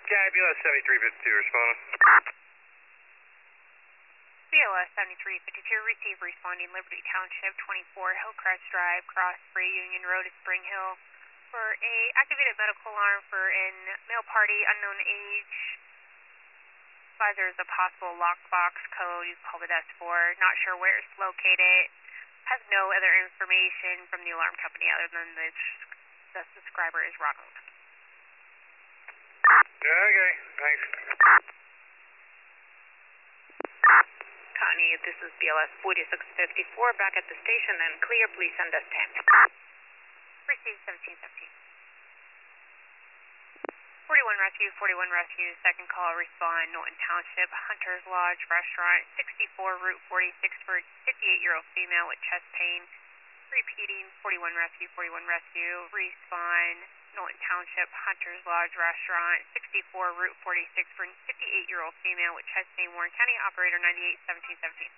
County BLS 7352 responding. BLS 7352, receive responding Liberty Township 24 Hillcrest Drive, cross Bray Union Road to Spring Hill for a activated medical alarm for an male party, unknown age. Advise there's a possible lockbox code. You call the desk for. Not sure where it's located. Has no other information from the alarm company other than the subscriber is Ronald. Okay, thanks. Connie, this is BLS 4654 back at the station and clear. Please send us 10. Receive 1717. 41 Rescue, second call, respond, Norton Township, Hunter's Lodge Restaurant, 64 Route 46 for 58-year-old female with chest pain. Repeating, 41 Rescue, respond, Norton Township, Hunter's Lodge Restaurant, 64 Route 46 for 58-year-old female with chest pain, Warren County, operator 981717.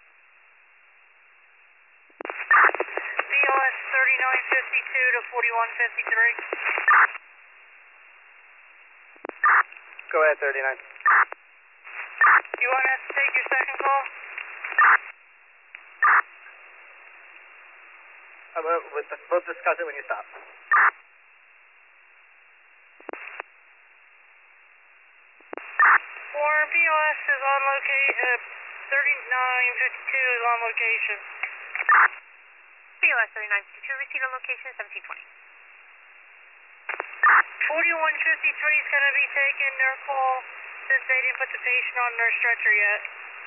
BLS 3952 to 4153. Go ahead, 39. You want us to take your second call? We'll discuss it when you stop. Warren, BLS is on location. 3952 is on location. BLS 3952, receive on location 1720. 4153 is going to be taking their call since they didn't put the patient on their stretcher yet.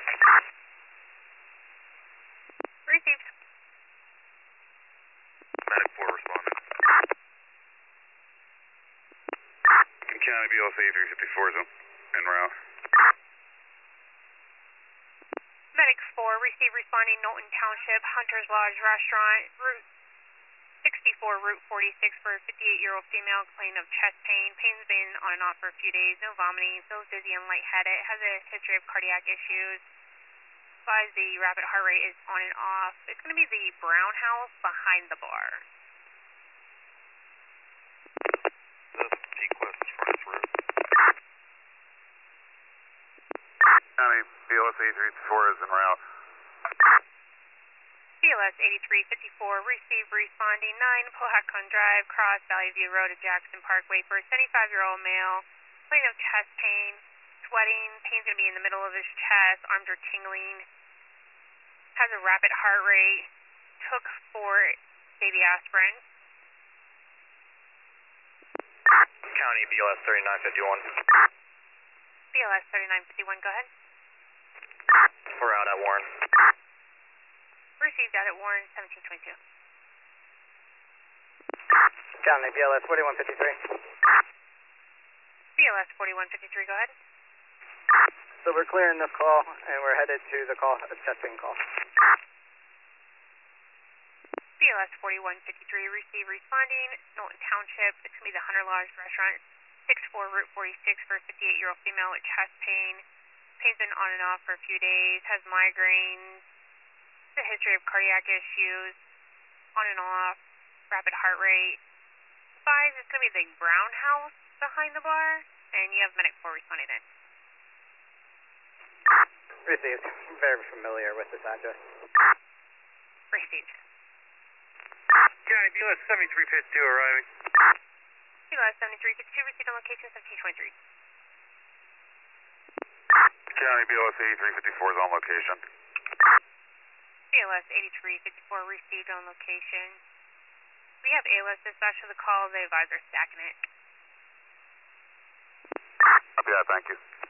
Received. Medic 4 responding. County BLS 8354 is en route. Medic 4, receive responding Knowlton Township, Hunter's Lodge Restaurant, Route 64, Route 46 for a 58-year-old female complaining of chest pain. Pain's been on and off for a few days, no vomiting, feels dizzy and lightheaded, has a history of cardiac issues. Advise the rapid heart rate is on and off. It's going to be the Brown House behind the bar. The P-Quest is front route. County BLS 8354 is en route. BLS 8354, receive responding 9 Pohakon Drive, cross Valley View Road to Jackson Parkway for a 75-year-old male, complaining of chest pain, sweating, pain's going to be in the middle of his chest, arms are tingling, has a rapid heart rate, took 4 baby aspirin. County BLS 3951. BLS 3951, go ahead. We're out at Warren. Received out at Warren 1722. County BLS 4153. BLS 4153, go ahead. So we're clearing this call, and we're headed to the call, testing call. BLS 4153, receive responding Knowlton Township. It's going to be the Hunter Lodge Restaurant, 64 Route 46 for a 58-year-old female with chest pain. Pain's been on and off for a few days, has migraines, a history of cardiac issues, on and off, rapid heart rate. Advise it's going to be the Brown House behind the bar, and you have Medic 4 responding in. Received. I'm very familiar with this address. Received. County BLS 7352 arriving. BLS 7352, received on location 1723. County BLS 8354 is on location. BLS 8354, received on location. We have ALS dispatch to the call. The advisor stacking it. Yeah, thank you.